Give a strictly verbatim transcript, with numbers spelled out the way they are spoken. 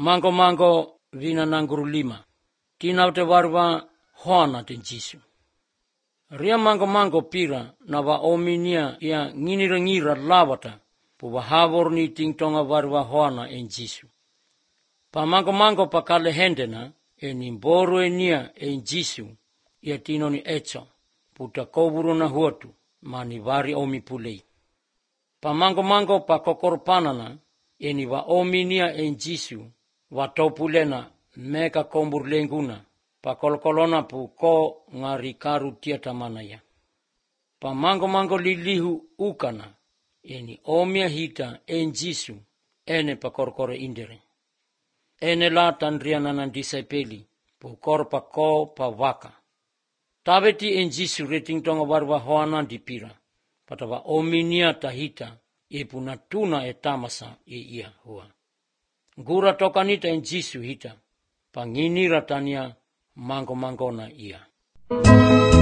Mango-mango vina nangguru lima. Tina te warwa hoana ten Jisu. Ria mango-mango pira na wa ominia ia nginira-ngira lawata pu wahavor ni tingtonga warwa hoana en Jisu. Pa mango-mango pa kale hendena e nimboro e nia en Jisu ia tino ni echo puta koburu na huotu mani vari omi pulei. Pa mango-mango pa kokorpanana e ni wa ominia en Jisu wa topulena meka kombur lenguna pa kolkolona pu ko ngari karu tiata manaya. Pa mango-mango lilihu ukana eni omia hita en Jisu ene pa korkore indere. Ene la tandriana disipeli pu korpa ko pa waka. Tabeti en Jisu reting tonga warwa hoana dipira. Patawa ominia tahita e puna tuna e tamasa e ia hua. Gura tokanita en Jisu hita. Panginira tania mango-mangona ia.